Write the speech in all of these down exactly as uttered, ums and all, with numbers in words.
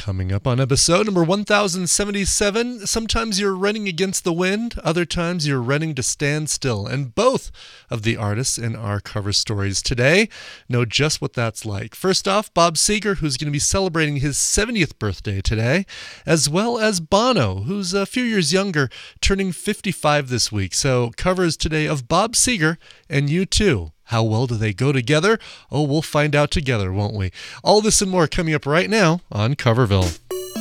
Coming up on episode number one thousand seventy-seven, sometimes you're running against the wind, other times you're running to stand still. And both of the artists in our cover stories today know just what that's like. First off, Bob Seger, who's going to be celebrating his seventieth birthday today, as well as Bono, who's a few years younger, turning fifty-five this week. So covers today of Bob Seger and U two. How well do they go together? Oh, we'll find out together, won't we? All this and more coming up right now on Coverville.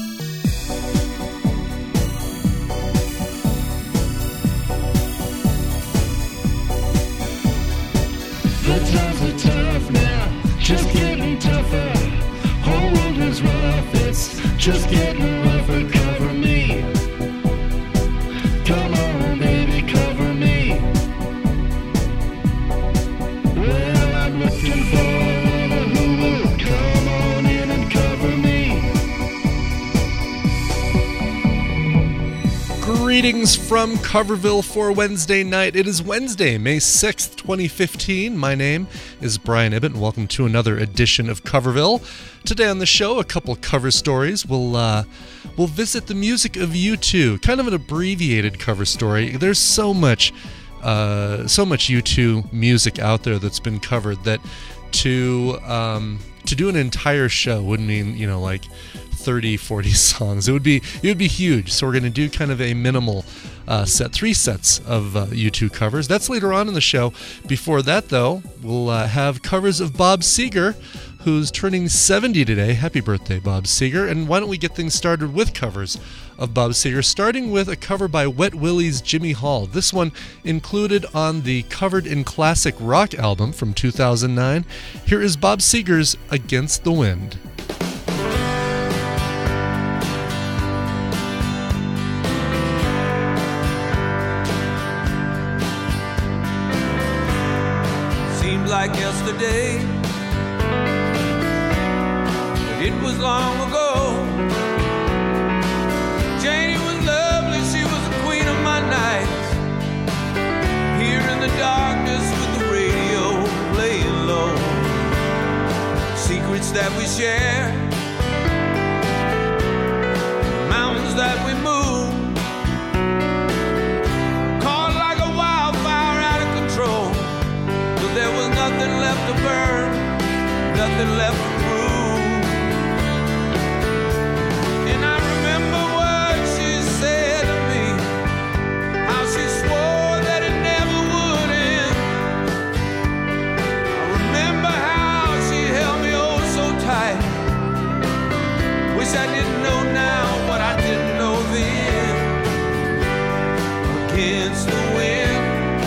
The times are tough now, just getting tougher. Whole world is rough, it's just getting rougher. Cover me. Come on, baby, cover me. Well, I'm looking for another who will come on in and cover me. Greetings from Coverville for Wednesday night. It is Wednesday, May sixth, twenty fifteen. My name is Brian Ibbett, and welcome to another edition of Coverville. Today on the show, a couple cover stories. We'll uh, we'll visit the music of U two, kind of an abbreviated cover story. There's so much, uh, so much U two music out there that's been covered that to um, to do an entire show would mean, you know, like thirty, forty songs. It would be it would be huge. So we're going to do kind of a minimal uh, set, three sets of uh, U two covers. That's later on in the show. Before that, though, we'll uh, have covers of Bob Seger, who's turning seventy today. Happy birthday, Bob Seger. And why don't we get things started with covers of Bob Seger, starting with a cover by Wet Willie's Jimmy Hall. This one included on the Covered in Classic Rock album from two thousand nine. Here is Bob Seger's Against the Wind. Like yesterday, but it was long ago. Janie was lovely, she was the queen of my nights. Here in the darkness with the radio playing low, secrets that we share, mountains that we move, caught like a wildfire out of control. There was nothing left to burn, nothing left to prove. And I remember what she said to me, how she swore that it never would end. I remember how she held me oh so tight. Wish I didn't know now what I didn't know then. Against the wind,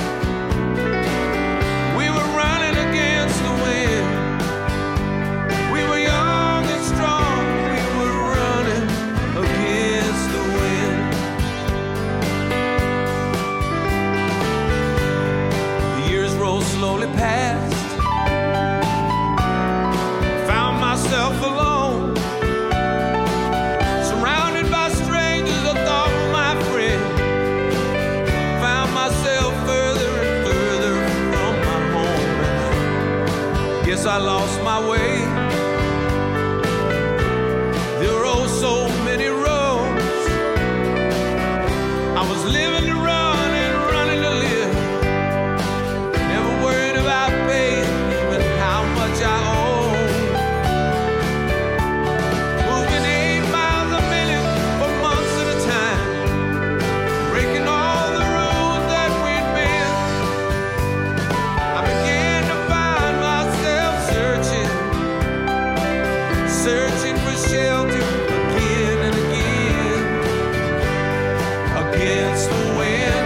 slowly passed, found myself alone, surrounded by strangers I thought were my friends, found myself further and further from my home. Guess I lost my way. There were oh so many roads. I was living to run and running to live, about paying even how much I owe. Moving eight miles a minute for months at a time, breaking all the rules that we'd made. I began to find myself searching, searching for shelter again and again, against the wind.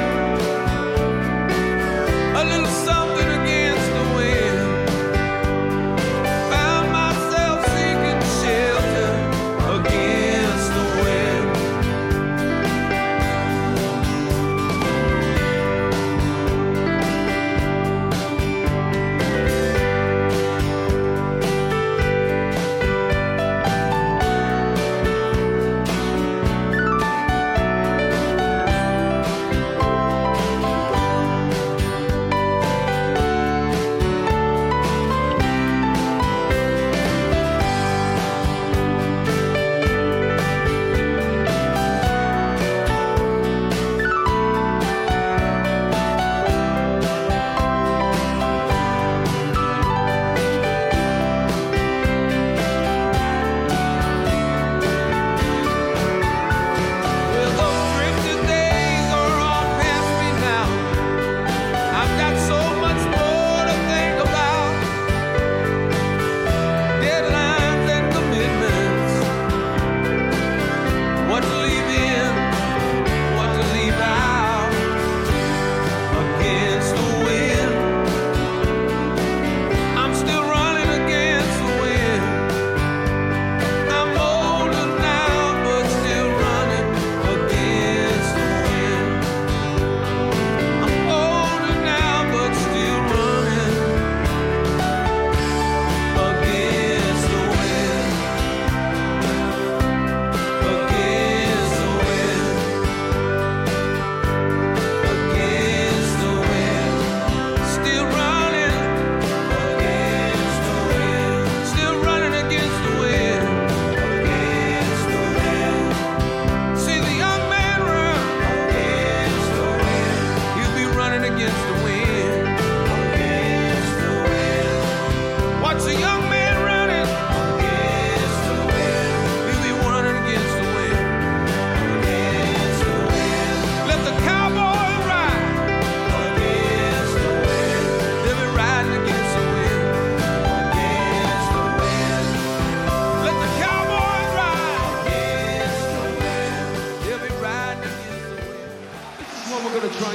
A little something against the wind. Found myself seeking shelter against the wind.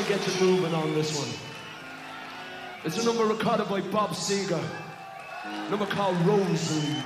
get you moving on this one. It's a number recorded by Bob Seger. A number called Rosalie.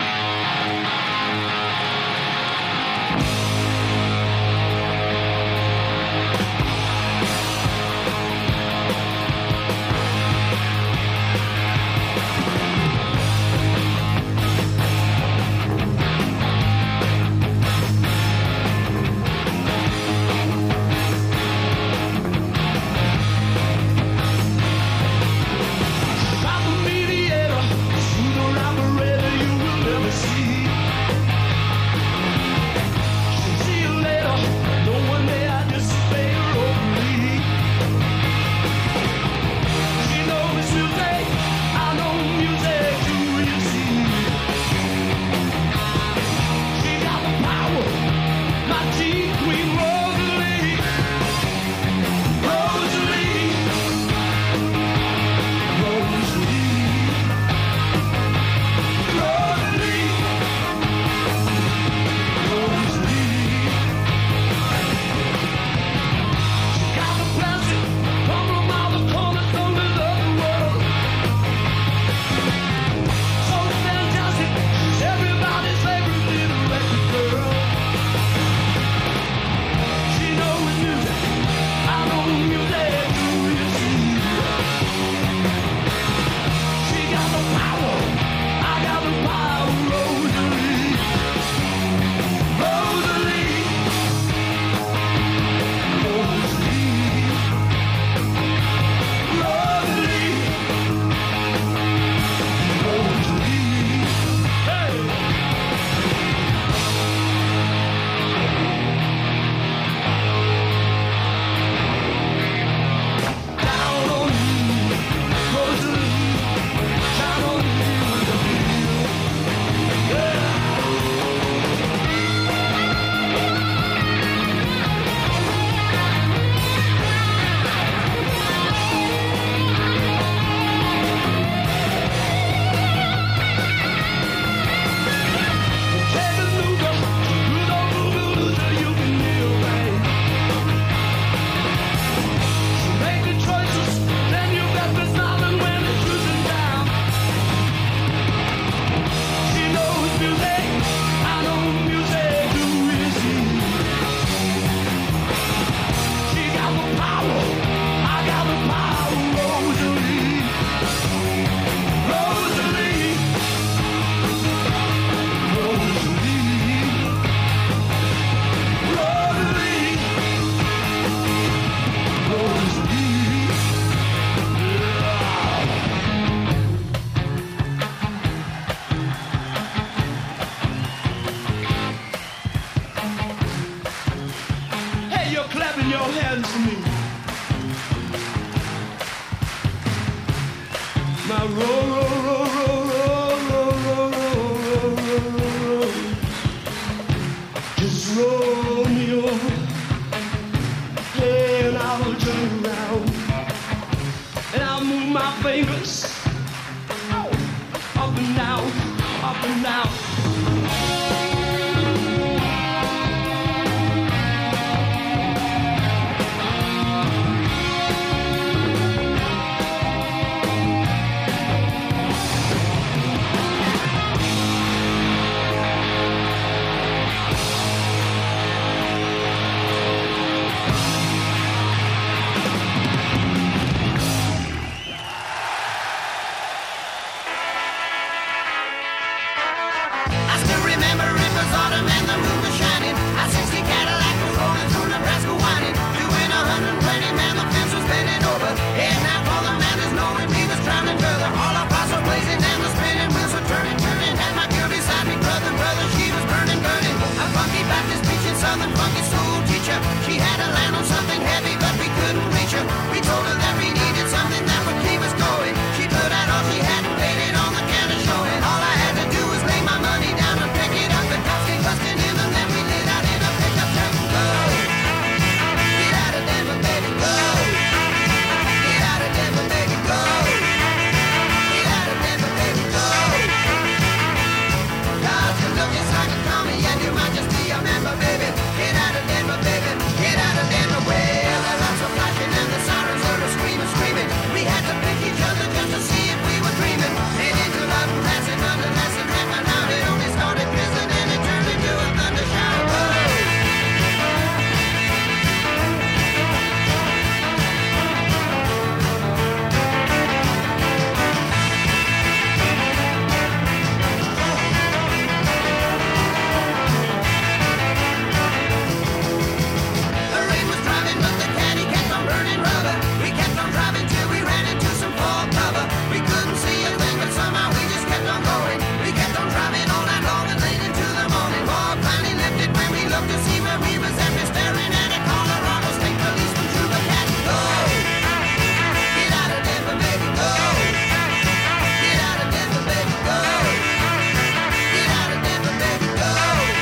love to see my Reavers and me staring at a Colorado State policeman through the cat. Go! Get out of Denver, baby, go! Get out of Denver, baby, go! Get out of Denver, baby, go!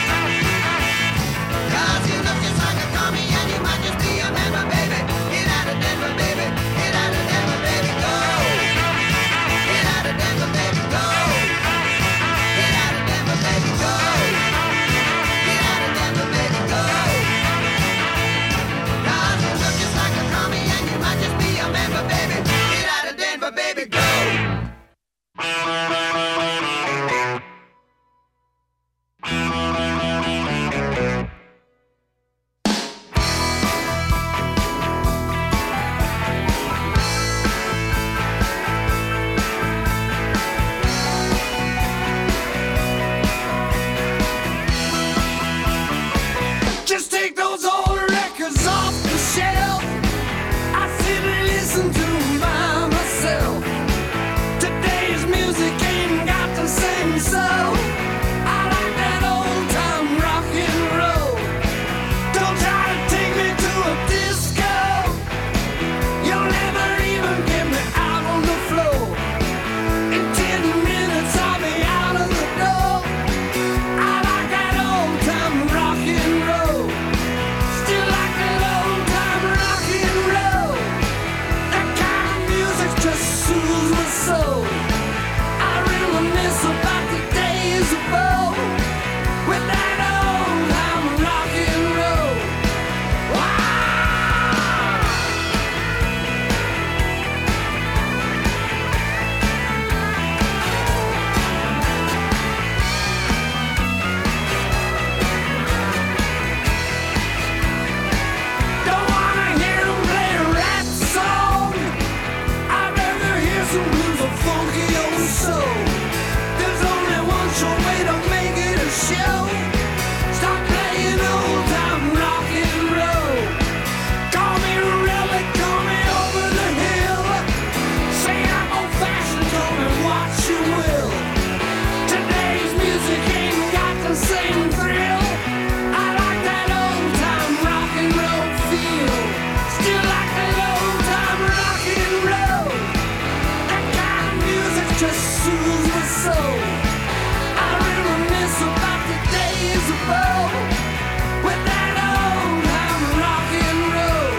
'Cause you look just like a commie and you might just be a member, baby. Get out of Denver, baby. Get out of Denver, baby, go! Get out of Denver, baby, go! Get out of Denver, baby, go! Get out of Denver, baby, go! 'Cause you look just like a commie and you might just be a member, baby. Get out of Denver, baby, go! Just take those old records off the shelf. I sit and listen to 'em by myself. Today's music ain't got the same soul. I like that old time rock and roll. Don't try to take me to a disco. You'll never even get me out on the floor. In ten minutes I'll be out of the door. I like that old time rock and roll. Still like that old time rock and roll. That kind of music just soothes my soul. I reminisce about the days of old with that old time rock and roll. Wow! Don't wanna hear 'em play a rap song. I'd rather hear some blues or funky old soul. There's only one sure way to make it a show. Stop playing old time rock and roll. Call me relic, call me over the hill. Say I'm old fashioned, call me what you will. Today's music ain't got the same thrill. I like that old time rock and roll feel. Still like that old time rock and roll. That kind of music just soothes my soul. I reminisce about the days of old with that old time rock and roll.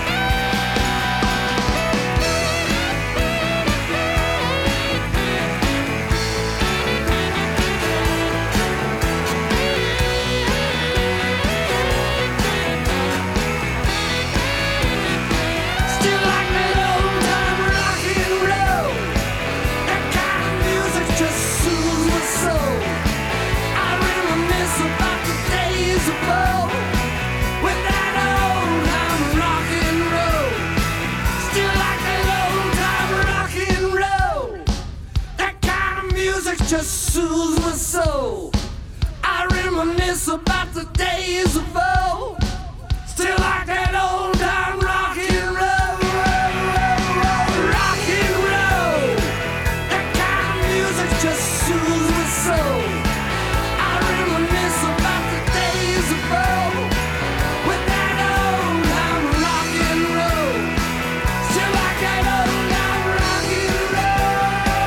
Still like that old time rock and roll. That kind of music just soothes my soul. I reminisce about the days of old with that old time rock and roll. Still like that old time rock and roll. That kind of music just soothes my soul. I reminisce about the days of old. Still like that old time rock and roll. Rock and roll. That kind of music just soothes my soul. I reminisce about the days of old with that old time rock and roll. Still like that old time rock and roll.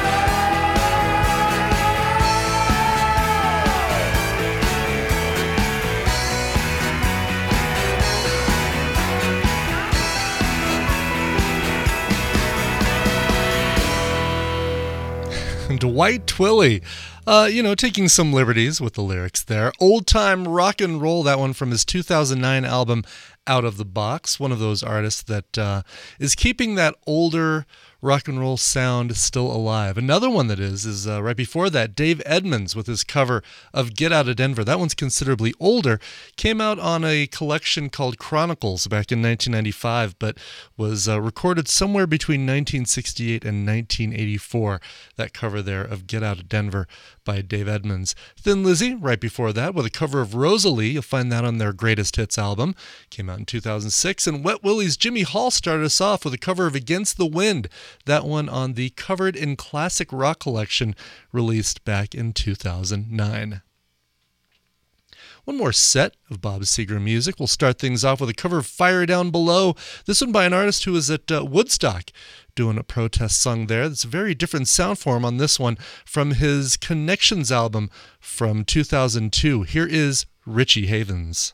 Dwight Twilley, uh, you know, taking some liberties with the lyrics there. Old time rock and roll, that one from his two thousand nine album Out of the Box. One of those artists that uh, is keeping that older rock and roll sound still alive. Another one that is, is uh, right before that, Dave Edmunds with his cover of Get Out of Denver. That one's considerably older. Came out on a collection called Chronicles back in nineteen ninety-five, but was uh, recorded somewhere between nineteen sixty-eight and nineteen eighty-four. That cover there of Get Out of Denver by Dave Edmunds. Thin Lizzy, right before that, with a cover of Rosalie. You'll find that on their Greatest Hits album. Came out in two thousand six. And Wet Willie's Jimmy Hall started us off with a cover of Against the Wind. That one on the Covered in Classic Rock collection released back in two thousand nine. One more set of Bob Seger music. We'll start things off with a cover of Fire Down Below. This one by an artist who was at uh, Woodstock doing a protest song there. That's a very different sound for him on this one from his Connections album from two thousand two. Here is Richie Havens.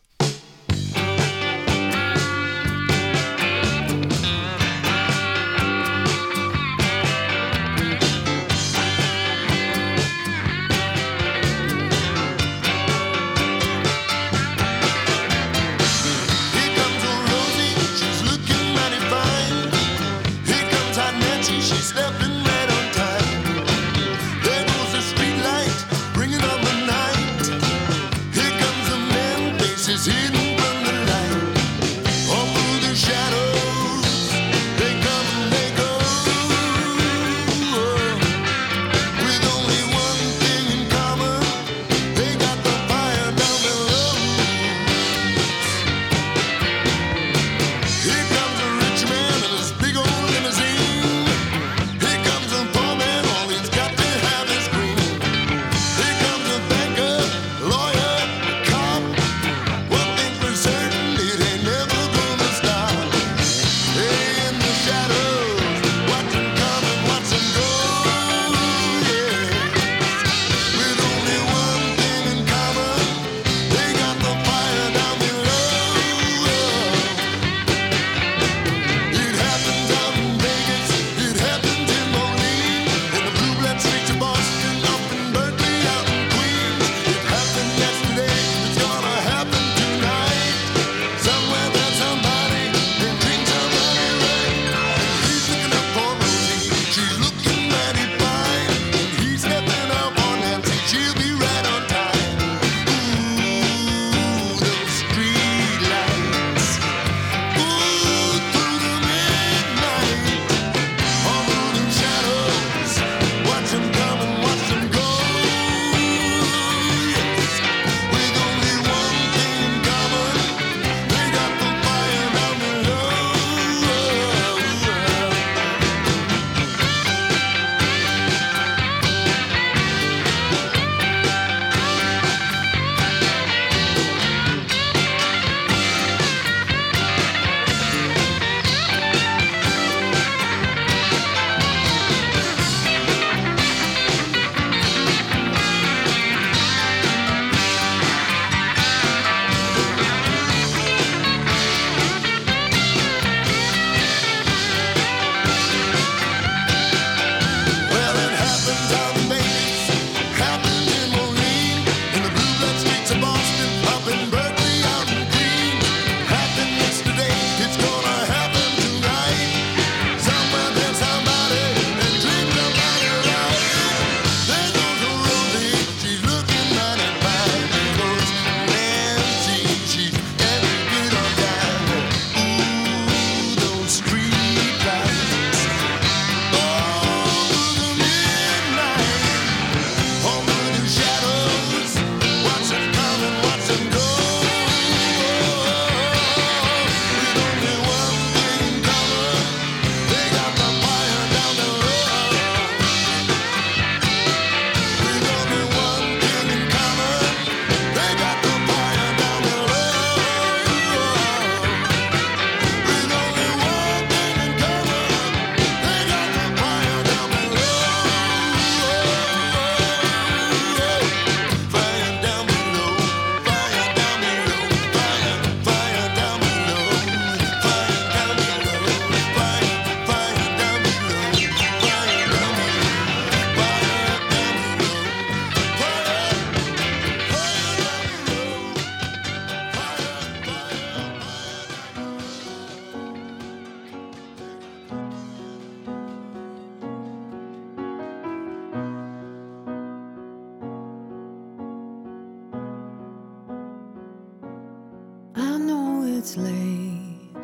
it's late.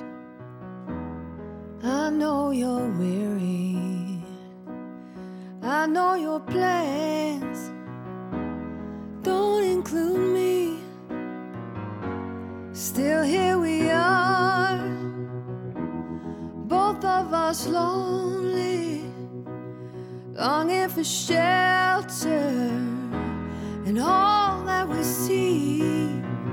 I know you're weary. I know your plans don't include me. Still here we are, both of us lonely, longing for shelter and all that we see.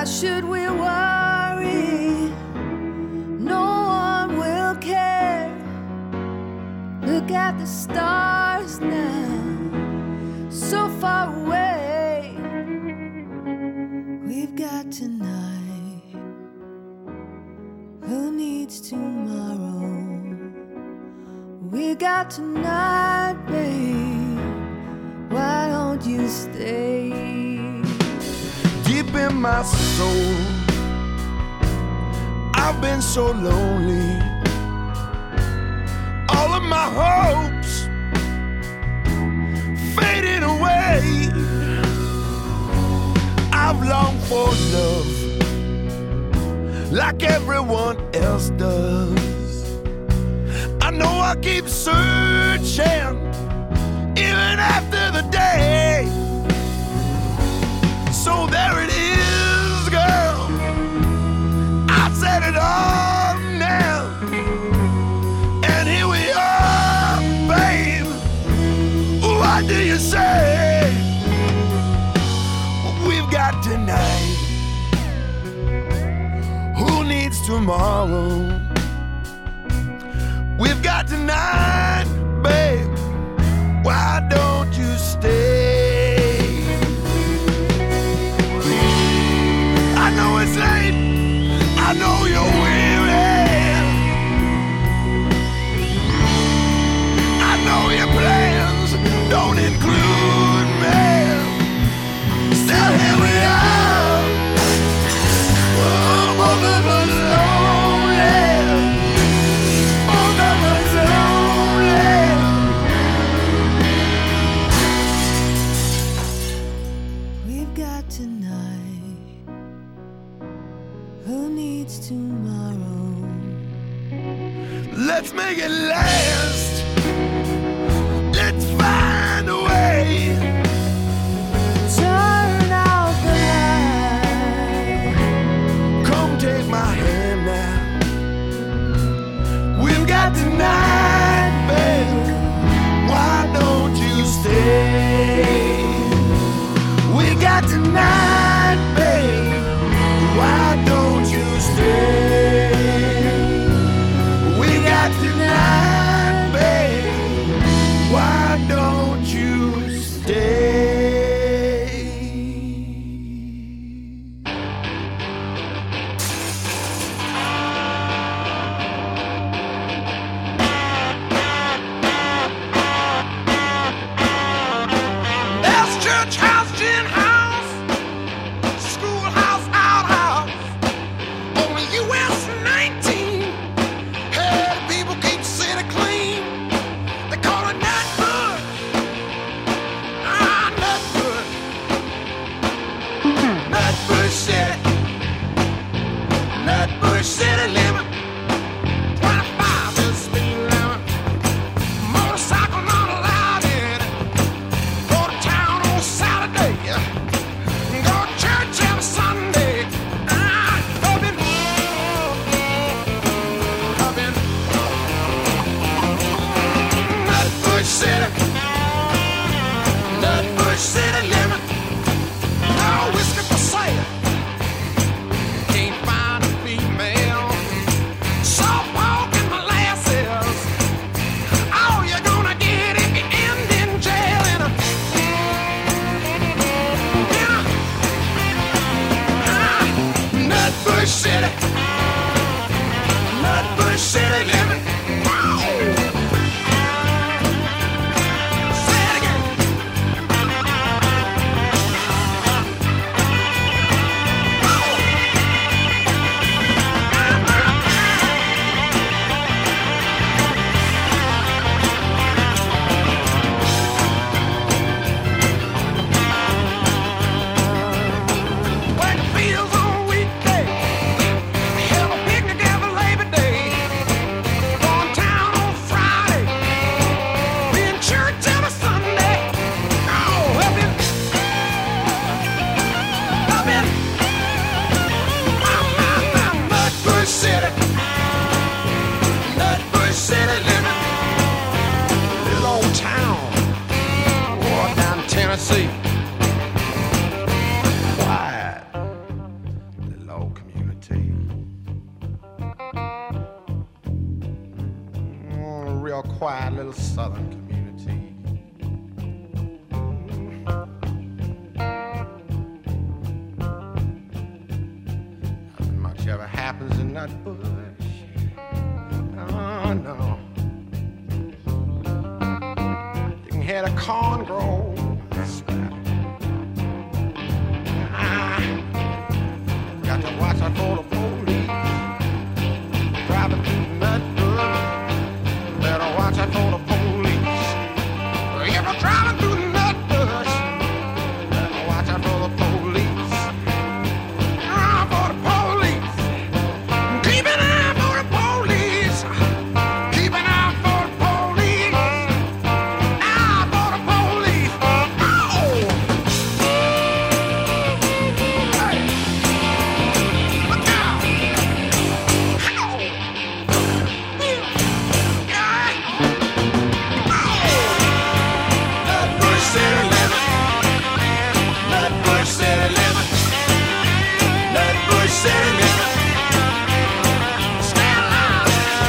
Why should we worry? No one will care. Look at the stars now, so far away. We've got tonight. Who needs tomorrow? We got tonight, babe. Why don't you stay? Deep in my soul, I've been so lonely. All of my hopes fading away. I've longed for love like everyone else does. I know I keep searching even after the day. So there it is, girl, I said it all now. And here we are, babe. What do you say? We've got tonight. Who needs tomorrow? We've got tonight, babe. Why don't you stay? I know it's late. I know you're weary. I know your plans don't include me. Still here we are. Oh, both of us lonely. Both of us lonely. We've got tonight. Who needs tomorrow? Let's make it last. Let's find a way. Turn out the light. Come take my hand now. We've got tonight, babe. Why don't you stay? We got tonight, babe. Why don't you stay? We got tonight, babe. Why don't you stay? There's church house, gin house, schoolhouse, outhouse. Only U S nineteen. Hey, people keep the city clean. They call it Nutbush. Ah, Nutbush. Nutbush City. Nutbush City limit. twenty-five is the speed limit. Motorcycle not allowed in it. Go to town on Saturday. Go to church every Sunday. Ah, I've been, I've been Nutbush City. Nutbush City limit. No whiskey for sale. Can't find a female. Soft walk in molasses. All you're gonna get if you end in jail in a yeah. Ah, Nutbush City. Nutbush City living. Wow. Say it again. Work fields on weekdays. quiet little southern community. Nothing much ever happens in that bush. Oh, no. You can hear the corn grow. Got to watch out for the police driving through that bush. Better watch out for the police. If you're driving through that bush, better watch out for the police. Ah, for the police. Keep an eye for the police. Keep an eye for the police. Eye for the police. Oh! Hey! Look out! Ow! Yeah! Nutbush City living. Nutbush City living. Nutbush City living. Stay alive.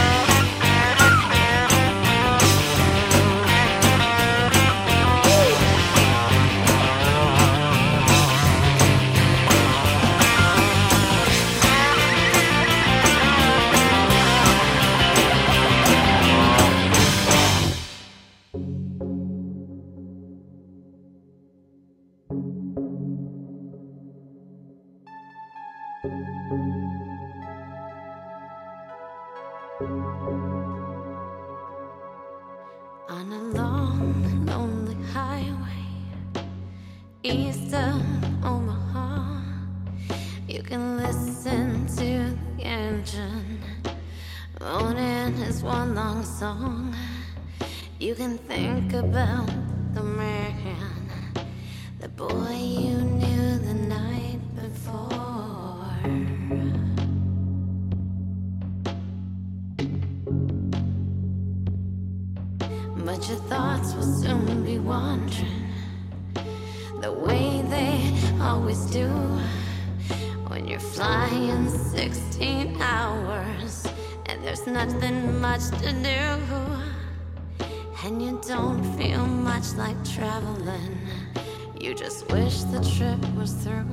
On a long, lonely highway east of Omaha, you can listen to the engine moaning his one long song. You can think about the man, the boy you knew the night before. But your thoughts will soon be wandering the way they always do when you're flying sixteen hours and there's nothing much to do, and you don't feel much like traveling. You just wish the trip was through.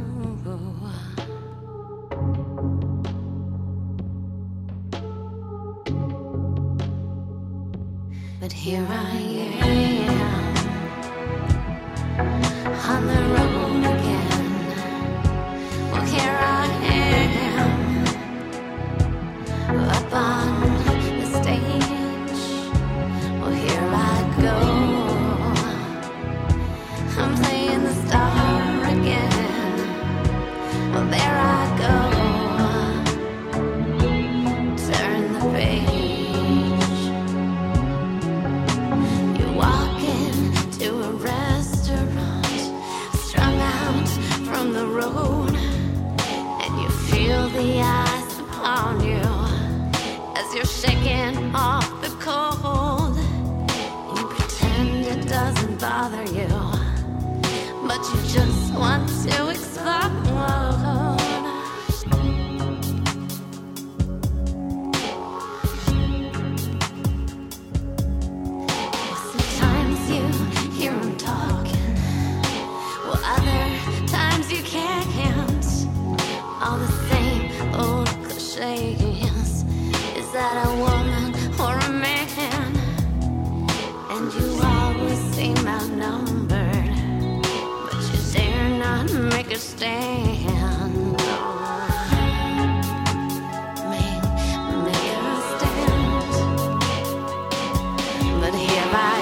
But here I am on the road again. Well, here I am up on the stage. Well, here I go. I'm playing the star again. Well, there I go. Turn the page. Walk into a restaurant, strung out from the road, and you feel the eyes upon you as you're shaking off the cold. You pretend it doesn't bother you, but you just want to explode. You can't. All the same old cliches. Is that a woman or a man? And you always seem outnumbered, but you dare not make a stand. Make, make a stand. But here I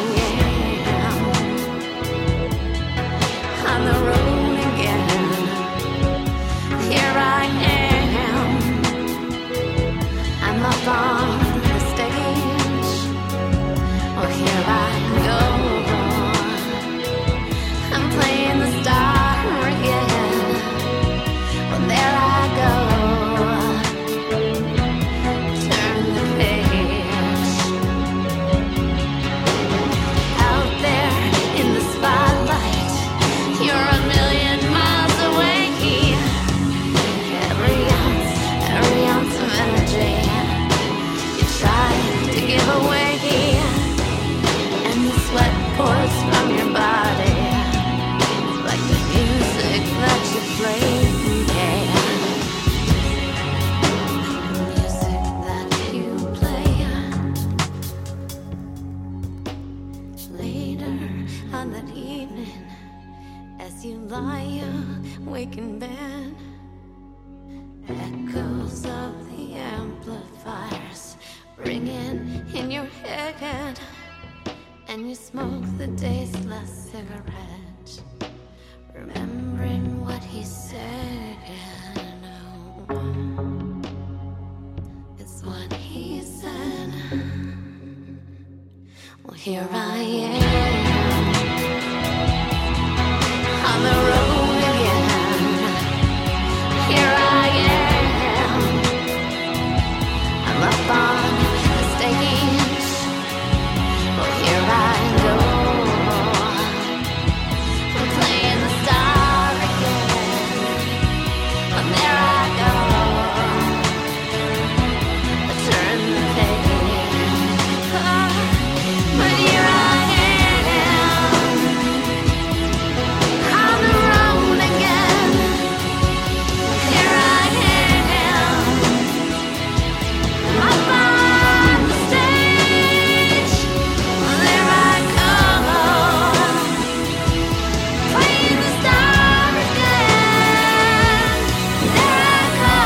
am on the road. Here I am echoes of the amplifiers ringing in your head, and you smoke the tasteless cigarette, remembering what he said. Oh, it's what he said. Well, here I am on the road again. Here I am. I'm up on the stage. Well, here I go. I'm playing the star again. And there I go. I turn the page. Oh, but here I am on the road again. Here I am up on the stage. There I go, playing the star again. There I go,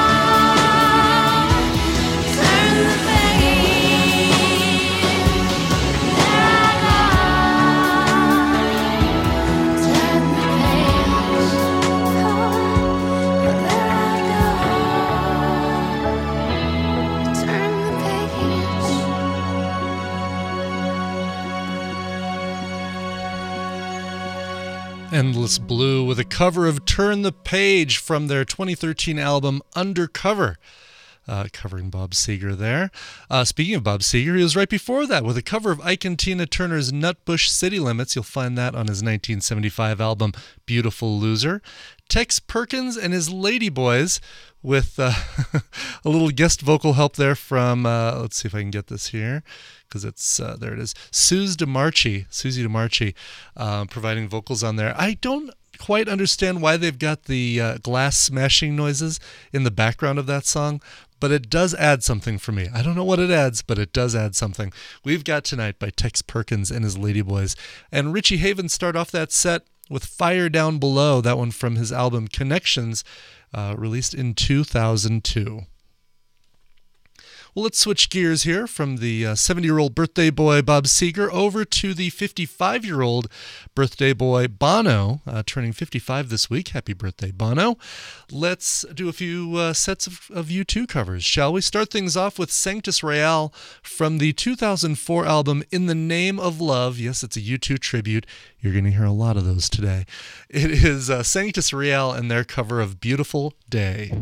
turn the page. There I go, turn the page. Oh, there I go, turn the page. Endless Blue with a cover of Turn the Page from their twenty thirteen album Undercover. Uh, covering Bob Seger there. Uh, speaking of Bob Seger, he was right before that with a cover of Ike and Tina Turner's Nutbush City Limits. You'll find that on his nineteen seventy-five album Beautiful Loser. Tex Perkins and his Ladyboys with uh, a little guest vocal help there from, uh, let's see if I can get this here, because it's, uh, there it is, Suze DeMarchi, Susie DeMarchi, uh, providing vocals on there. I don't quite understand why they've got the uh, glass smashing noises in the background of that song, but it does add something for me. I don't know what it adds, but it does add something. We've Got Tonight by Tex Perkins and his Ladyboys. And Richie Havens start off that set with Fire Down Below, that one from his album Connections, uh, released in two thousand two. Well, let's switch gears here from the uh, seventy-year-old birthday boy Bob Seger over to the fifty-five-year-old birthday boy Bono, uh, turning fifty-five this week. Happy birthday, Bono. Let's do a few uh, sets of, of U two covers, shall we? Start things off with Sanctus Real from the two thousand four album In the Name of Love. Yes, it's a U two tribute. You're going to hear a lot of those today. It is uh, Sanctus Real and their cover of Beautiful Day.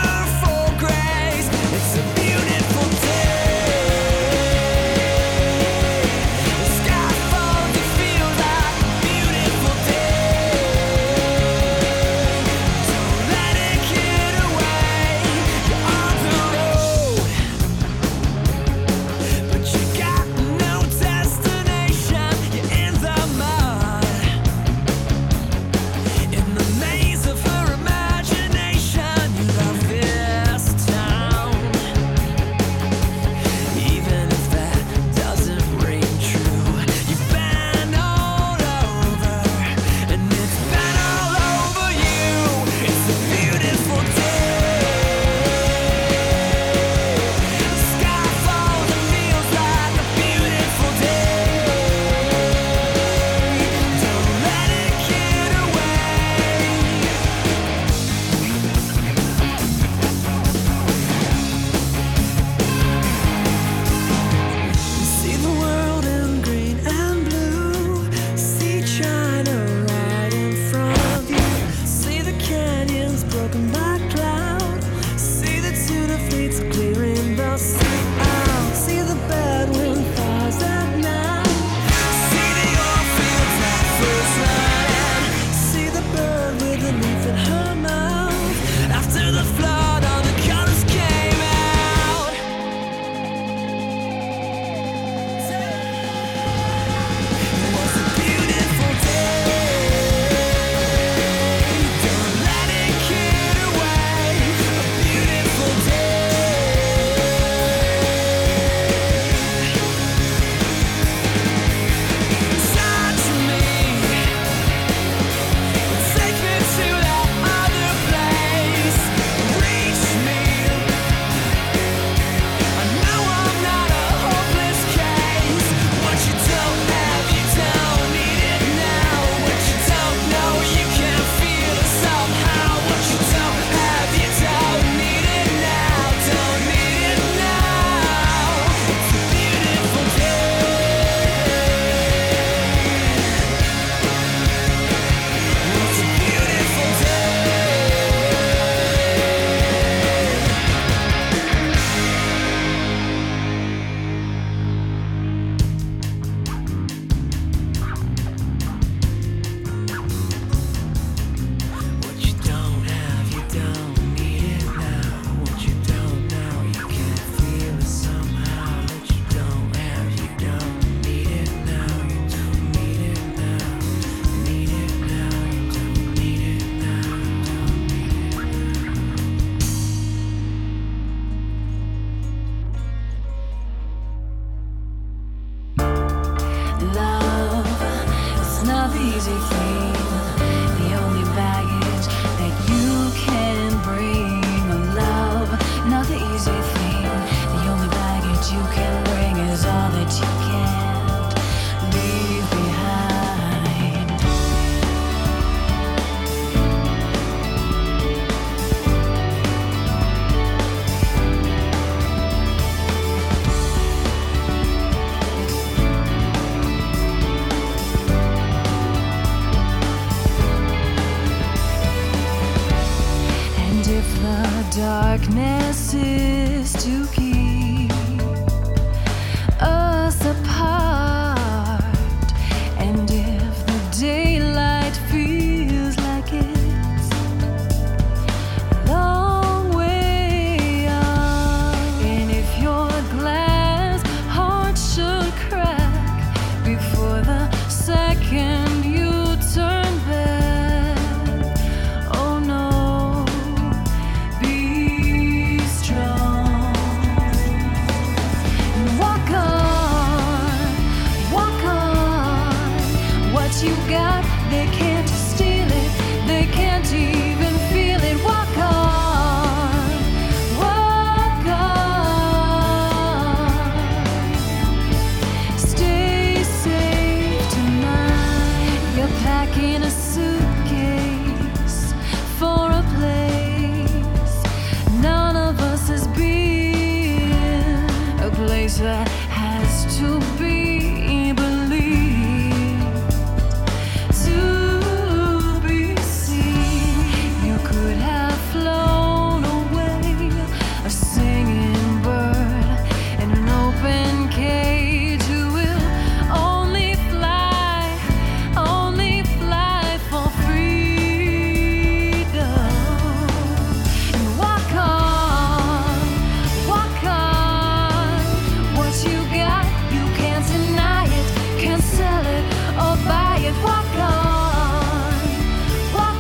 It's a beautiful day. easy thing, the only baggage that you can bring. Love, not the easy thing, the only baggage you can bring is all that you can't leave behind. And if the darkness is to keep us apart, and if the daylight feels like it's a long way off, and if your glass heart should crack before the second you turn back, oh no, be strong. Walk on, walk on. What you got, they can't steal it, they can't even feel it. Walk on, walk on. Stay safe tonight. You're packing a suitcase for a place none of us has been, a place that has to be believed, to be seen. You could have flown away, a singing bird in an open cage who will only fly, only fly for freedom. And walk on, walk on. What you got, you can't deny it, can't sell it or buy it. Walk on, walk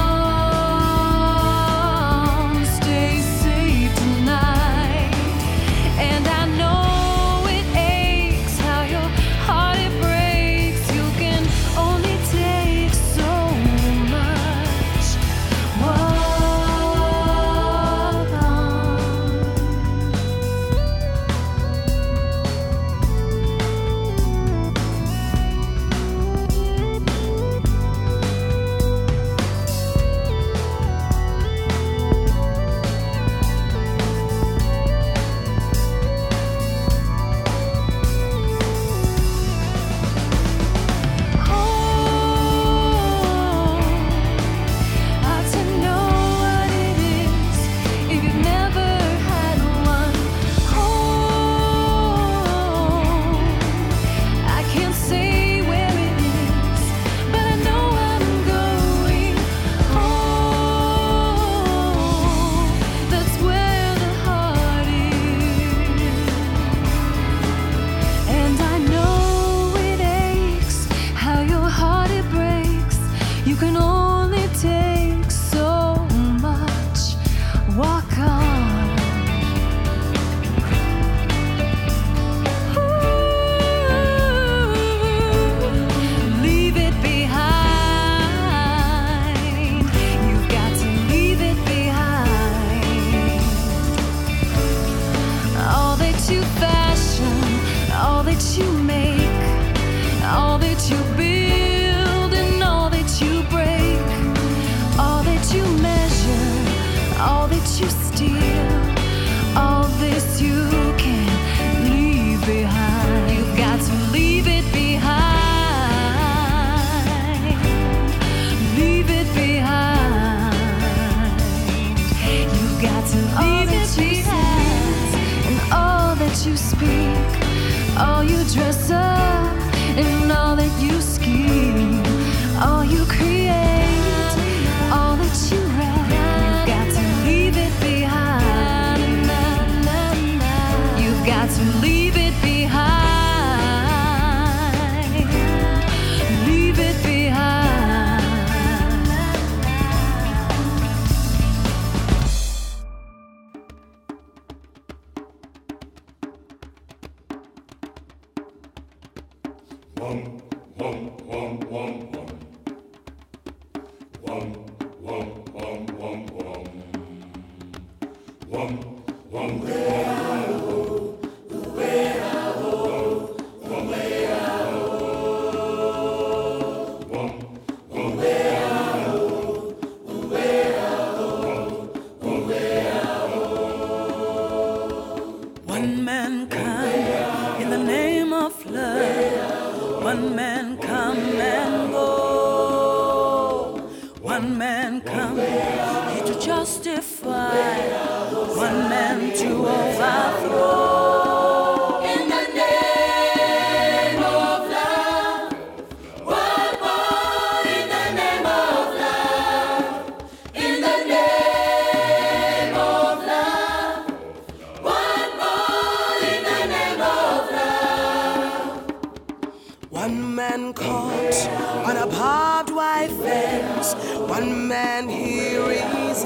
on. Stay safe tonight. And I know it aches, how your heart it breaks. You can only take so much. Walk on. Ought to know what it is if you've never had one. Home, I can't say where it is, but I know I'm going home. That's where the heart is. And I know it aches, how your heart it breaks. You can only take so much. Walk on. Ooh, leave it behind. You've got to leave it behind. All that you fashion, all that you make, all that you build and all that you break, all that you measure, all that you steal, all this you can't leave behind. You've got to leave it behind. Leave it behind. You've got to leave it behind. And all that you speak, all you dress up, and all that you scheme, all you create, all that you write. You've got to leave it behind. You've got to leave it behind. Leave it behind. Wum, wum, wum, wum, wum. One man come in the name of love. One man come and go. One man come here to justify. One man to overthrow. In the name of love. One more in the name of love. In the name of love. One more in the name of love. One man caught on a barbed wire fence. One man here is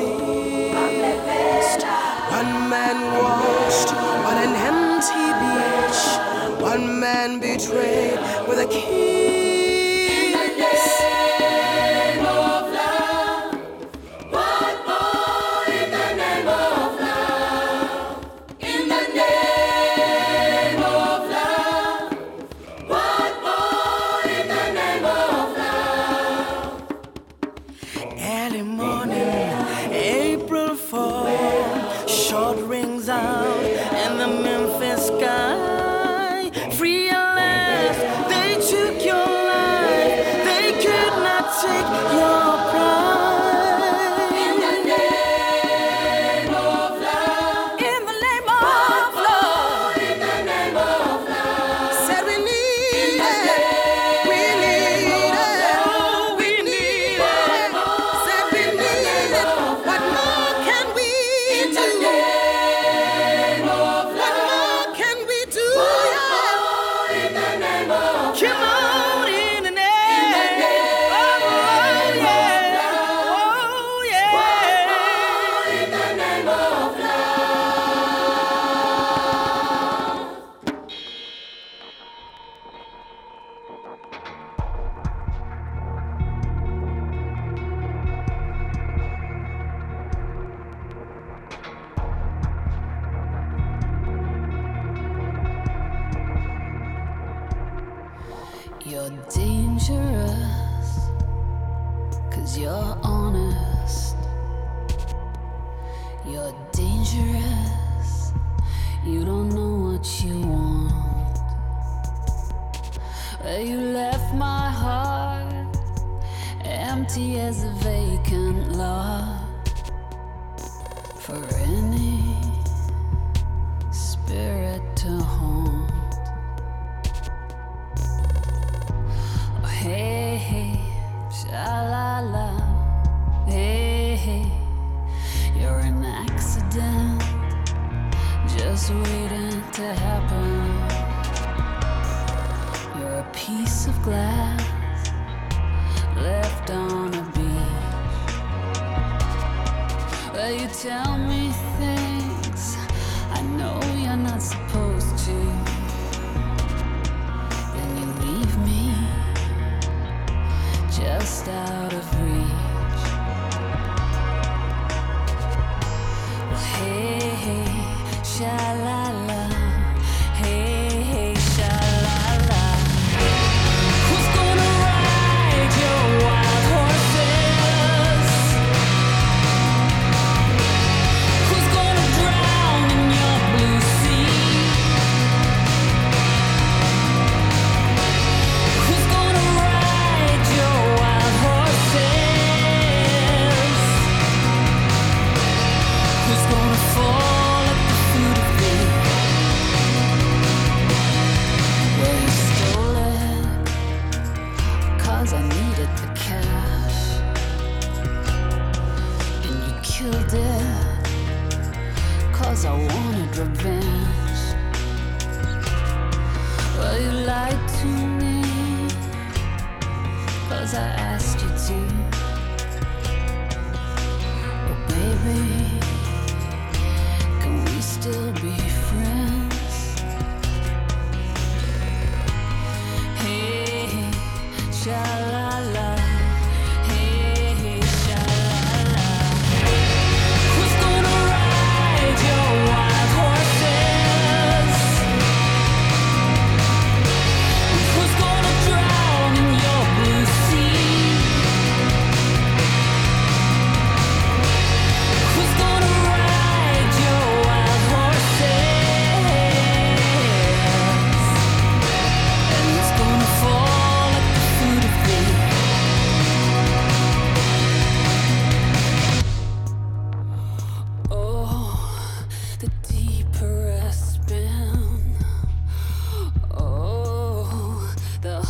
east. One man washed on an empty beach. One man betrayed with a kiss. In the name of love. One more in the name of love. In the name of love. One more in the name of love. Early morning, April fourth, short rings out in the Memphis sky. Free at last, they took your life. They could not take your pride. In the name of love. In the name of love. In the name of love. Said we need it. We need it. We need it. Said we need it. What more can we do? What more can we do? In the name of Come on in the name. Oh yeah. Oh yeah. In the name of love. You're dangerous, 'cause you're honest. You're dangerous, you don't know what you want. Well, you left my heart empty as a vacant lot for any spirit to haunt. Hey, hey, sha-la-la. Hey, hey, you're an accident, just waiting to happen. You're a piece of glass left on a beach. Well, you tell me things I know you're not supposed to. Then you leave me just out of reach. Well, hey, hey, sha-la-la. Hey, hey, sha-la-la. Who's gonna ride your wild horses? Who's gonna drown in your blue sea? Who's gonna ride your wild horses? Who's gonna fall at the foot of thee? Well, you stole it, 'cause I needed the cash. And you killed it, 'cause I wanted revenge. Well, you lied to me, 'cause I asked you to. Oh baby, can we still be friends? Hey, sha-la-la. Hey,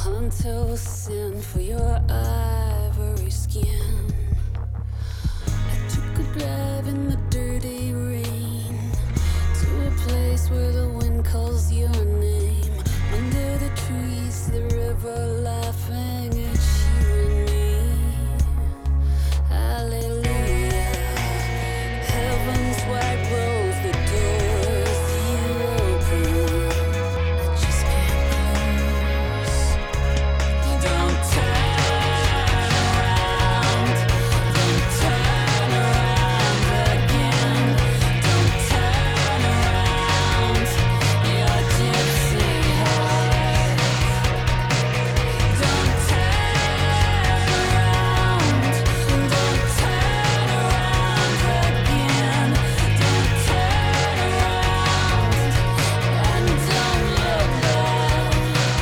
until sin for your ivory skin. I took a drive in the dirty rain to a place where the wind calls your name. Under the trees, the river laughing at you and me. Hallelujah. Heaven's white rose, the doors you open, I just can't close. Don't turn around, don't turn around again. Don't turn around, your gypsy heart. Don't turn around, don't turn around again. Don't turn around and don't look back.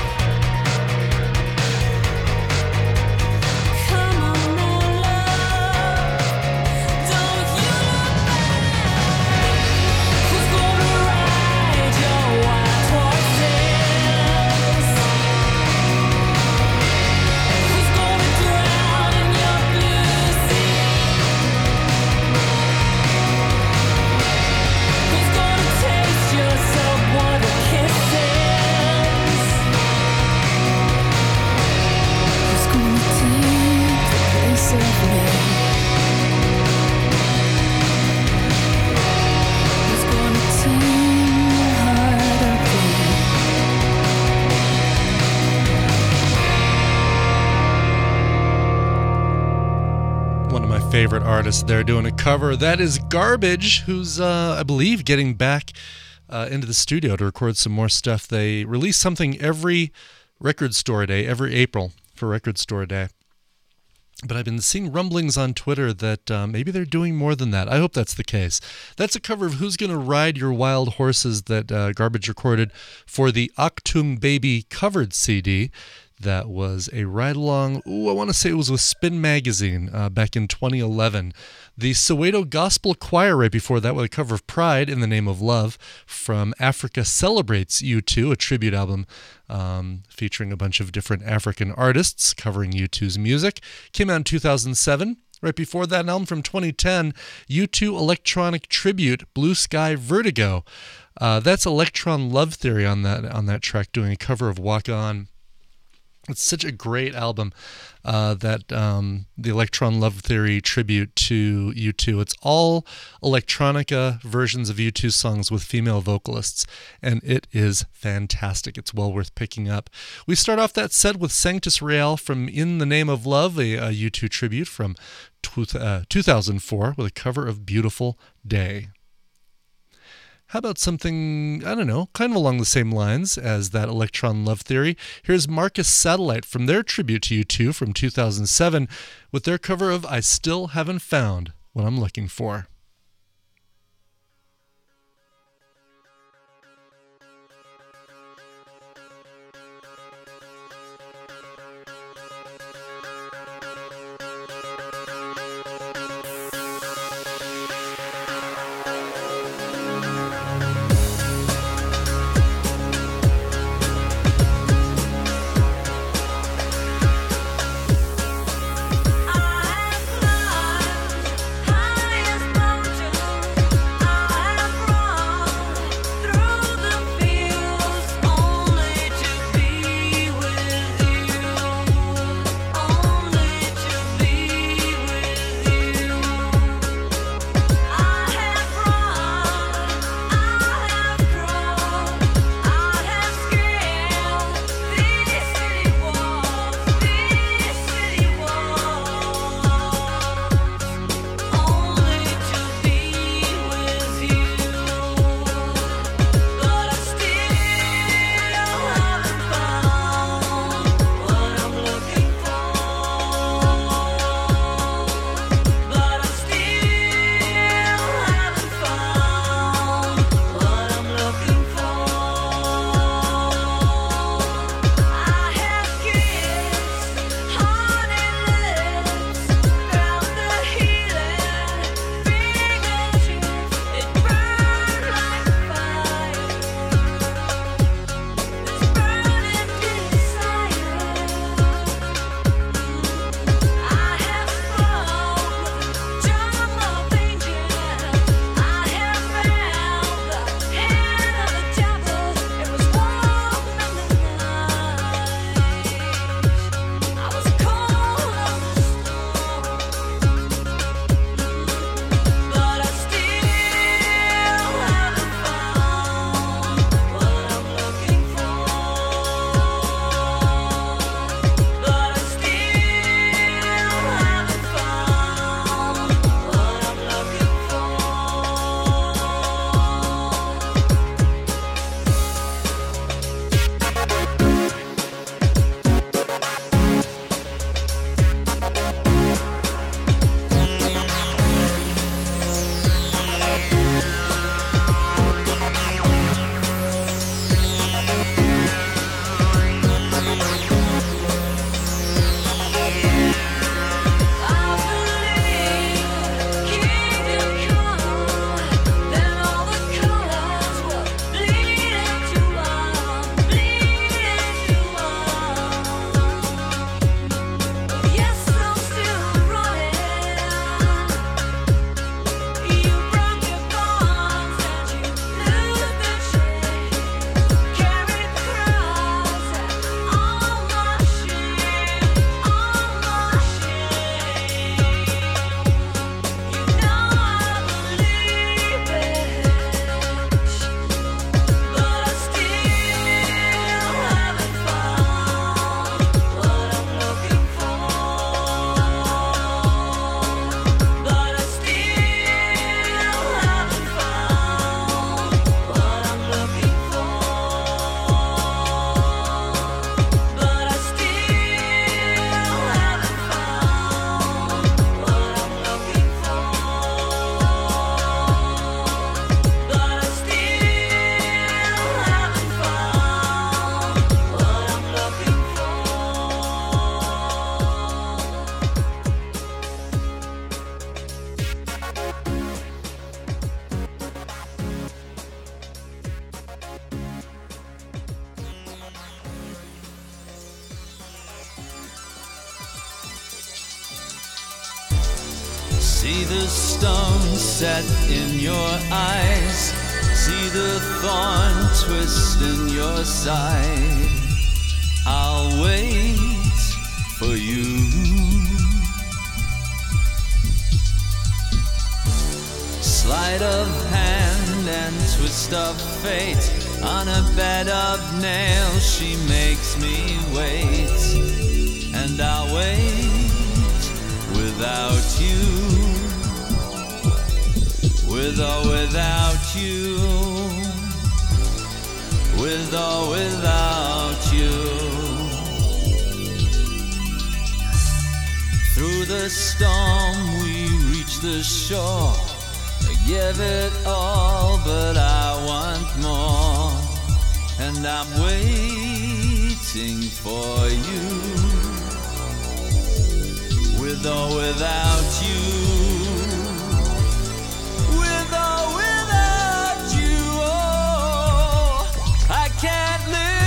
Come on now, love, don't you look back. Who's gonna ride your white horses? Who's gonna drown in your blue sea? Who's gonna taste your saltwater kisses? Who's gonna take the place of me? Who's gonna tame the heart of me? One of my favorite artists there doing a cover. That is Garbage, who's, uh, I believe, getting back uh, into the studio to record some more stuff. They release something every record store day, every April for Record Store Day. But I've been seeing rumblings on Twitter that uh, maybe they're doing more than that. I hope that's the case. That's a cover of Who's Gonna Ride Your Wild Horses that uh, Garbage recorded for the Achtung Baby covered C D. That was a ride-along, ooh, I want to say it was with Spin Magazine uh, back in twenty eleven. The Soweto Gospel Choir right before that with a cover of Pride in the Name of Love from Africa Celebrates U two, a tribute album um, featuring a bunch of different African artists covering U two's music. Came out in two thousand seven. Right before that, an album from twenty ten, U two Electronic Tribute, Blue Sky Vertigo. Uh, that's Electron Love Theory on that on that track, doing a cover of Walk On. It's such a great album, uh, that um, the Electron Love Theory tribute to U two. It's all electronica versions of U two songs with female vocalists, and it is fantastic. It's well worth picking up. We start off that set with Sanctus Real from In the Name of Love, a, a U two tribute from two thousand four with a cover of Beautiful Day. How about something, I don't know, kind of along the same lines as that Electron Love Theory? Here's Marcus Satellite from their tribute to U two from two thousand seven with their cover of I Still Haven't Found What I'm Looking For. I've climbed high as See the stone set in your eyes. See the thorn twist in your side. I'll wait for you. Sleight of hand and twist of fate. On a bed of nails she makes me wait. And I'll wait without you. With or without you. With or without you. Through the storm we reach the shore. I give it all, but I want more. And I'm waiting for you. With or without you. With or without you. Oh, I can't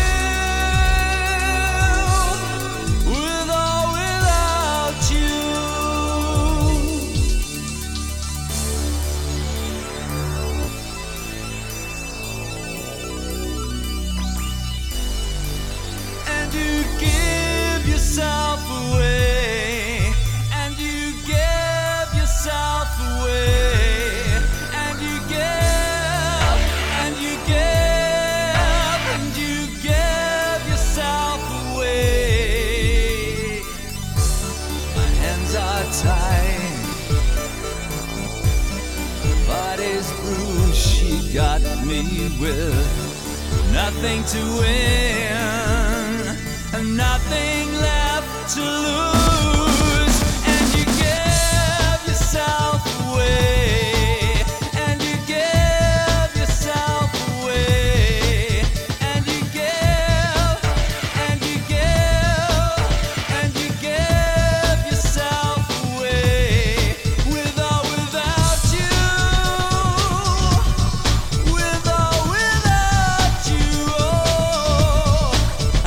live with or without you. And you give yourself away. And you give yourself away. And you give. And you give. And you give yourself away. My hands are tied. Body's bruised. She got me with nothing to win and nothing left to lose. And you give yourself away. And you give yourself away. And you give. And you give. And you give yourself away. With or without you. With or without you. Oh,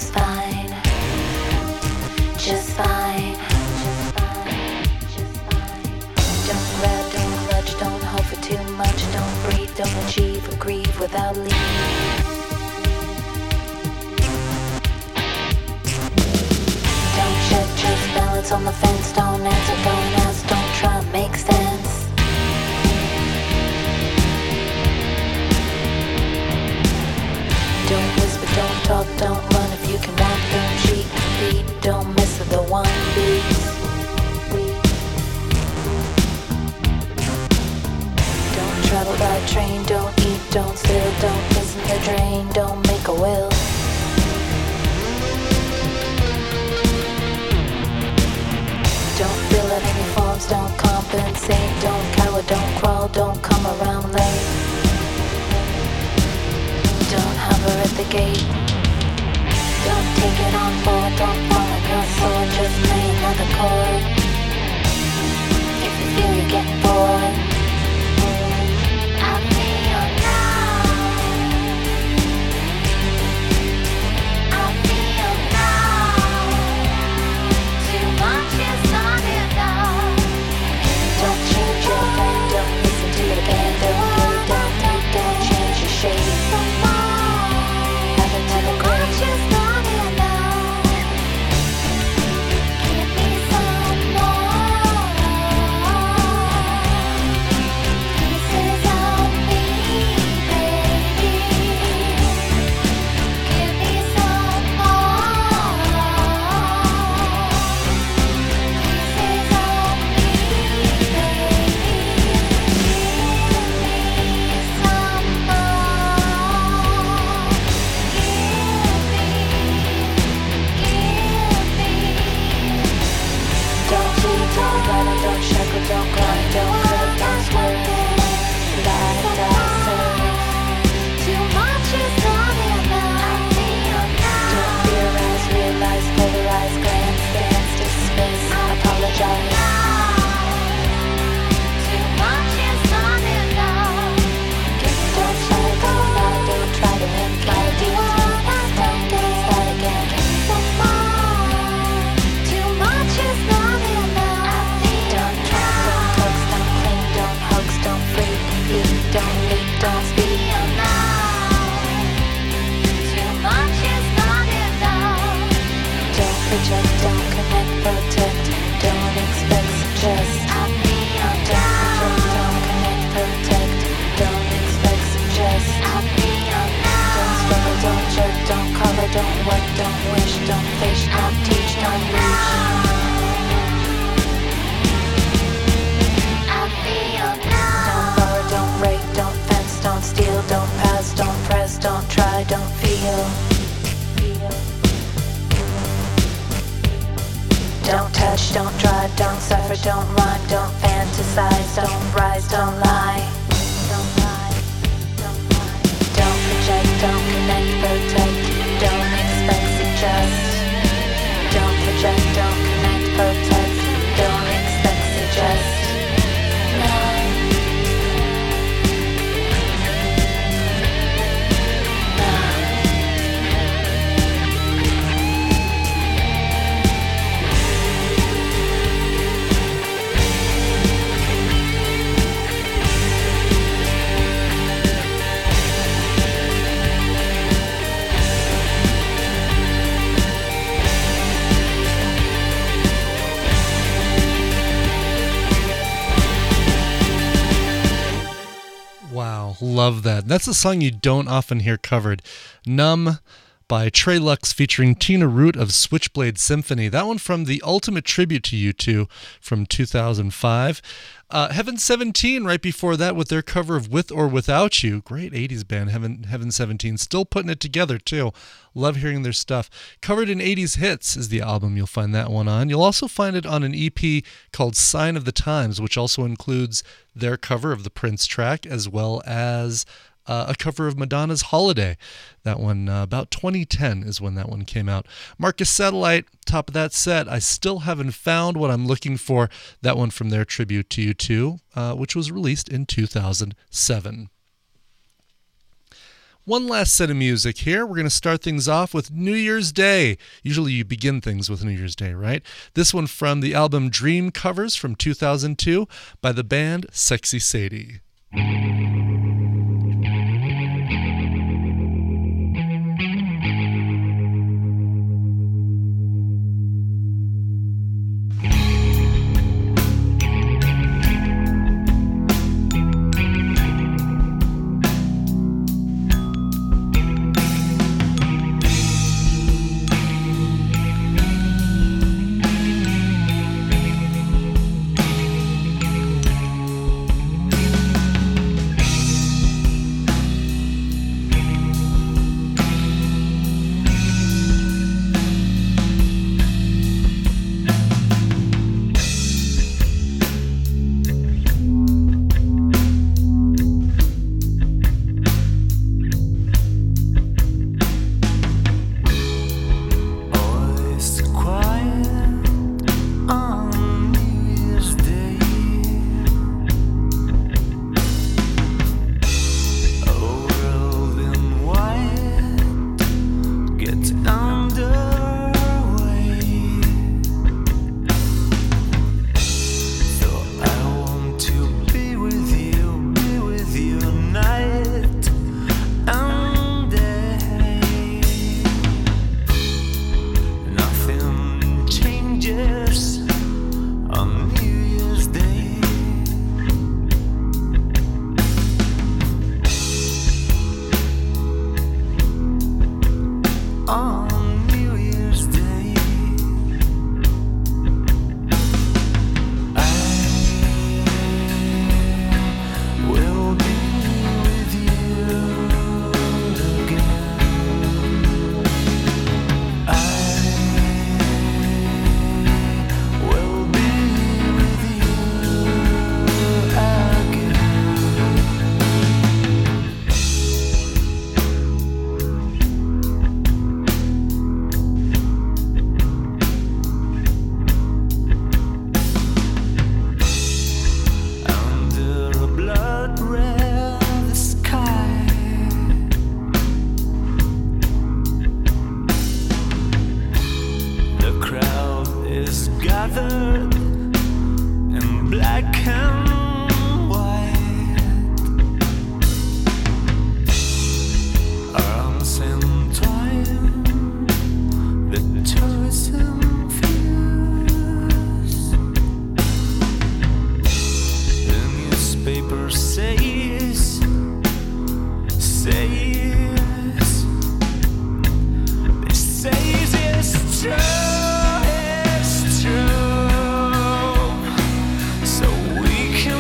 just fine. Just fine. Don't grab, don't clutch, don't hope for too much. Don't breathe, don't achieve or grieve without leave. Don't check, just balance on the fence. Don't answer, don't ask, don't try to make sense. Don't whisper, don't talk, don't run if you can walk. Don't cheat, beat, don't miss with the one beat. Don't travel by train, don't eat, don't steal, don't piss in the drain, don't make a will. Don't fill out any forms, don't compensate, don't cower, don't crawl, don't come around late. Don't hover at the gate. Don't take it on board, don't fall on your sword, just play another chord. If you feel you're getting bored, I feel now. I feel now. Too much is not enough. Don't change your mind, don't listen to your band, don't play, don't take, don't change your shape. Have another grade. Just not enough. Give me some more. Pieces of me, baby. Give me some more. Pieces of me, baby. Give me some more. Don't cheat, don't lie, don't shackle, don't grind, don't hurt, don't swerve. Lie, die, serve. Too much is not enough. Don't theorize, realize, polarize, grandstand, dismiss, apologize. Too much is not enough. Don't try, don't lie, don't try to imply details. Don't get start again. Too much is not enough. Don't try, don't tux, don't cling, don't hugs, don't freak, eat, don't leak, don't speak. Too much is not enough. Don't project, don't connect, protect, don't expect, suggest. Don't project, don't connect, protect, don't expect, suggest. Don't struggle, don't jerk, don't cover, don't work, don't wish, don't fish, don't teach, don't reach. Don't borrow, don't rape, don't fence, don't steal, don't pass, don't press, don't try, don't feel. Don't touch, don't drive, don't suffer, don't run, don't fantasize, don't rise, don't lie. Don't lie, don't lie. Don't project, don't connect, protect, don't expect, suggest. Don't project, don't connect, protect, don't expect, suggest. No. Wow, love that. That's a song you don't often hear covered. Numb by Trey Lux featuring Tina Root of Switchblade Symphony. That one from the Ultimate Tribute to U two from two thousand five. Uh, Heaven seventeen right before that with their cover of With or Without You. Great eighties band, Heaven, Heaven seventeen. Still putting it together, too. Love hearing their stuff. Covered in eighties Hits is the album. You'll find that one on. You'll also find it on an E P called Sign of the Times, which also includes their cover of the Prince track, as well as uh, a cover of Madonna's Holiday. That one, uh, about twenty ten is when that one came out. Marcus Satellite, top of that set. I still haven't found what I'm looking for. That one from their tribute to U two, uh, which was released in two thousand seven. One last set of music here. We're going to start things off with New Year's Day. Usually you begin things with New Year's Day, right? This one from the album Dream Covers from two thousand two by the band Sexy Sadie. We can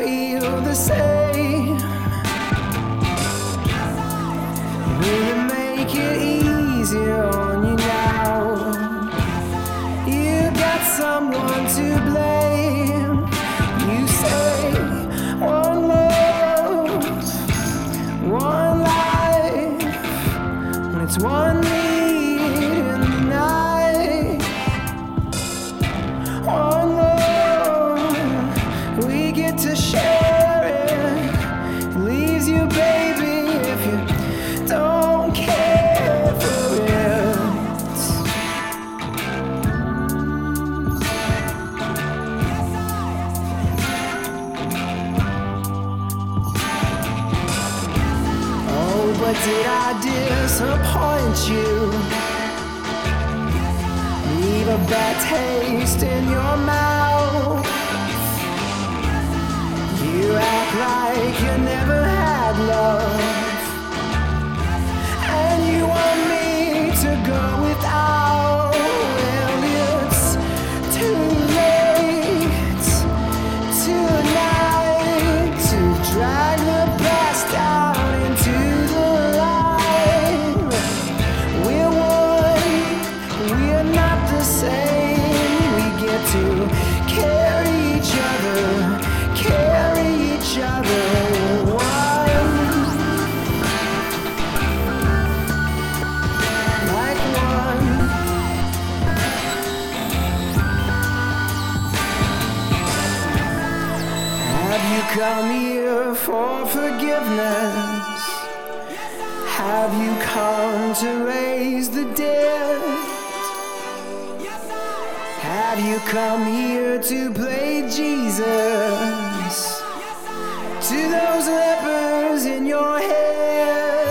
feel the same. Will it make it easier on you now? You got someone to blame. You say one love, one life, when it's one need in the night. One love, we get to share it. It leaves you, baby, if you don't care for it. Oh, but did I disappoint you? Leave a bad taste in your mouth. You act like you never had love, and you want me to go without. Well, it's too late tonight to drag the past out into the light. We're one, we're not the same. We get to carry each other, carry each other one, like one. Have you come here for forgiveness? Have you come to raise the dead? Have you come here to play Jesus to those lepers in your head?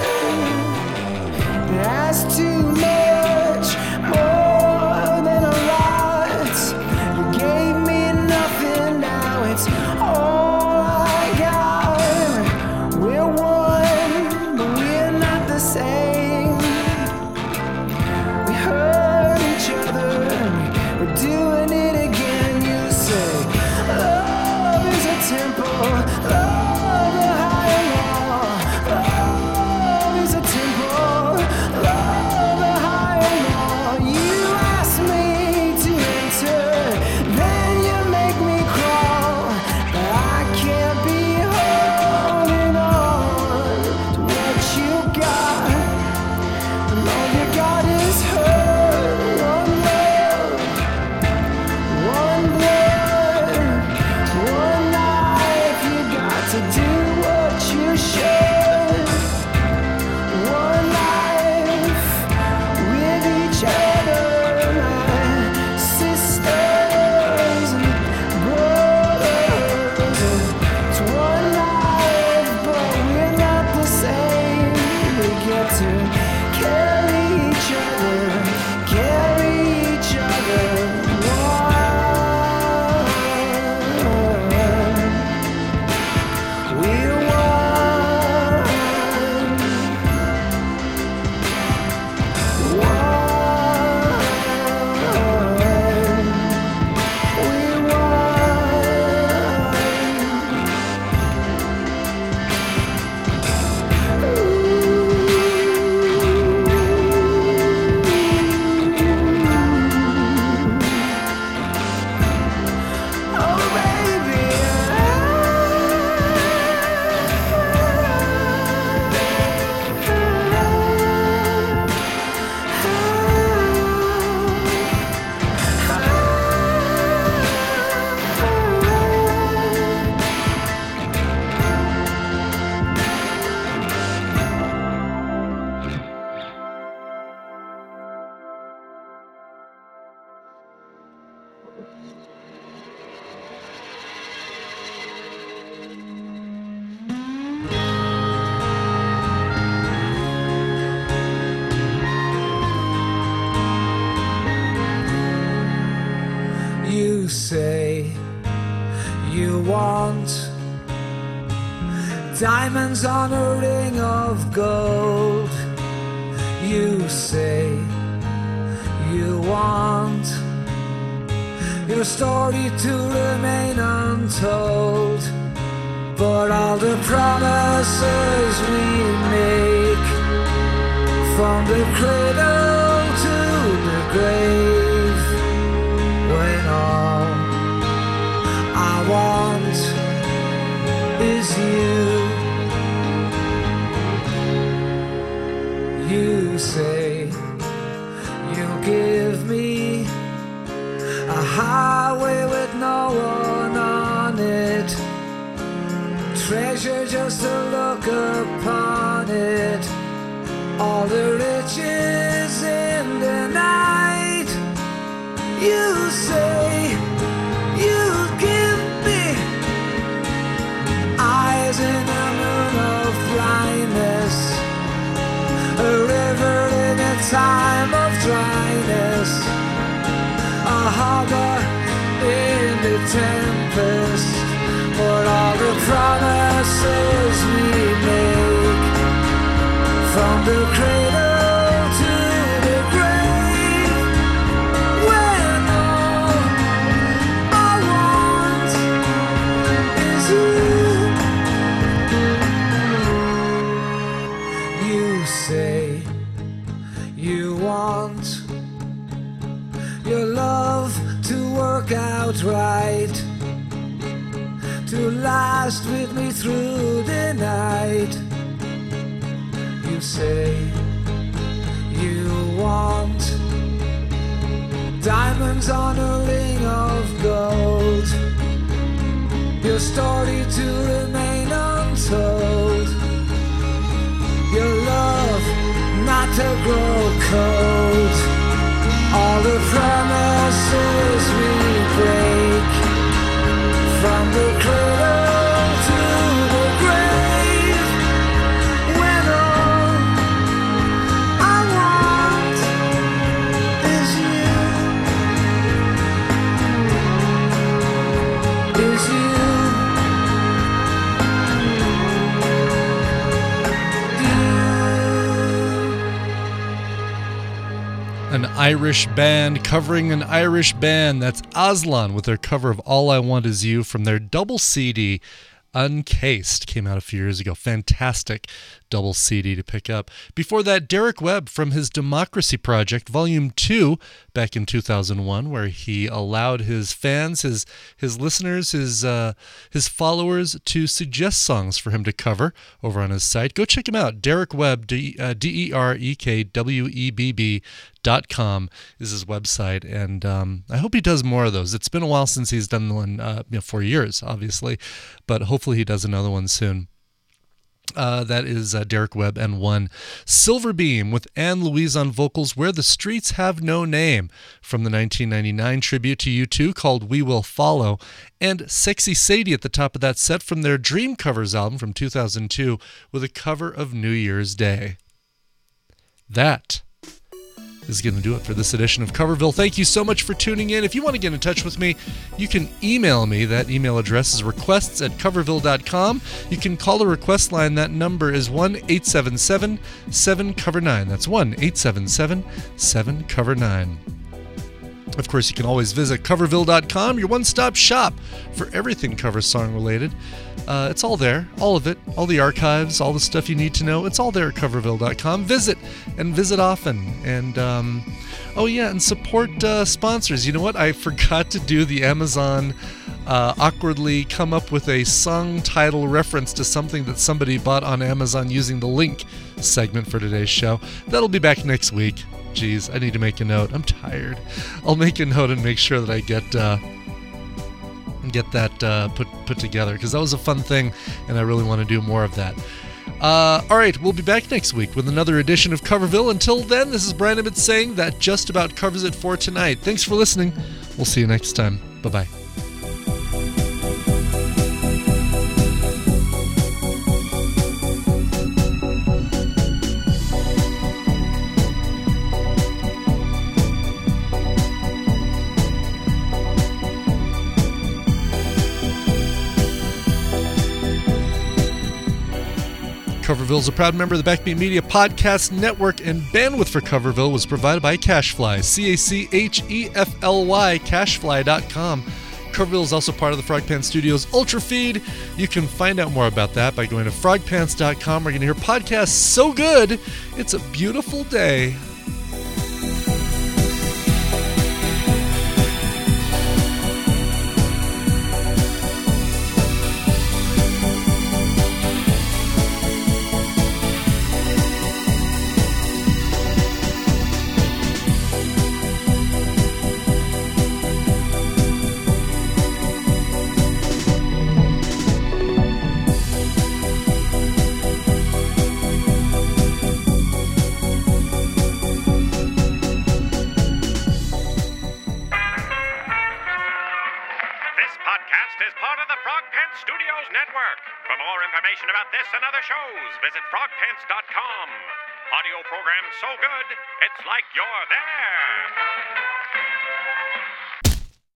That's too much, more than a lot. You gave me nothing, now it's all I got. We're one, but we're not the same. We hurt each other, we're doing it again. You say love is a temple, love a higher law. Love is a temple, love a higher law. You ask me to enter, then you make me crawl. But I can't be holding on to what you got, when all you got is hurt. One love, one blood, one life. You got to do what you should. One life with each other, my sisters and brothers. It's one life, but we're not the same. We get to carry each other, carry each other one. We're one. You say you want diamonds on a ring of gold. You say you want your story to remain untold. But all the promises we make, from the cradle to the grave, when all I want is you. You say you'll give me a highway with no one on it, treasure just to look upon it, all the riches in the night. You say you give me eyes in a moon of blindness, a river in a time of dryness, a harbor in the tempest. But all the promises we make, from the cradle to the grave, when all I want is you. You say you want your love to work out right, to last with me through the night. You say you want diamonds on a ring of gold, your story to remain untold, your love not to grow cold. All the promises we break, from the cradle to the grave, when all I want is you, is you, you. An Irish band covering an Irish band. That's Aslan with their cover of All I Want Is You from their double C D, Uncased. Came out a few years ago. Fantastic double C D to pick up. Before that, Derek Webb from his Democracy Project, Volume two, back in two thousand one, where he allowed his fans, his his listeners, his uh, his followers to suggest songs for him to cover over on his site. Go check him out. Derek Webb, D E R E K W E B B dot com is his website, and um, I hope he does more of those. It's been a while since he's done one, uh, you know, four years, obviously, but hopefully he does another one soon. Uh, that is uh, Derek Webb and one Silverbeam with Anne Louise on vocals, Where the Streets Have No Name, from the nineteen ninety-nine tribute to U two called We Will Follow, and Sexy Sadie at the top of that set from their Dream Covers album from two thousand two with a cover of New Year's Day. That is going to do it for this edition of Coverville. Thank you so much for tuning in. If you want to get in touch with me, you can email me. That email address is requests at coverville dot com. You can call the request line. That number is one eight seven seven seven cover nine. That's one eight seven seven seven cover nine. Of course, you can always visit coverville dot com, your one-stop shop for everything cover song related. Uh, it's all there, all of it, all the archives, all the stuff you need to know. It's all there at coverville dot com. Visit, and visit often. And, um, oh yeah, and support uh, sponsors. You know what? I forgot to do the Amazon uh, awkwardly come up with a song title reference to something that somebody bought on Amazon using the link segment for today's show. That'll be back next week. Jeez, I need to make a note. I'm tired. I'll make a note and make sure that I get uh, get that uh, put put together, because that was a fun thing, and I really want to do more of that. Uh, all right, we'll be back next week with another edition of Coverville. Until then, this is Brian Ibbett saying that just about covers it for tonight. Thanks for listening. We'll see you next time. Bye-bye. Coverville is a proud member of the Backbeat Media Podcast Network, and bandwidth for Coverville was provided by CacheFly, C A C H E F L Y, cachefly dot com. Coverville is also part of the Frog Pants Studios Ultra Feed. You can find out more about that by going to frog pants dot com. We're going to hear podcasts so good, it's a beautiful day. This podcast is part of the Frog Pants Studios Network. For more information about this and other shows, visit frog pants dot com. Audio program so good, it's like you're there.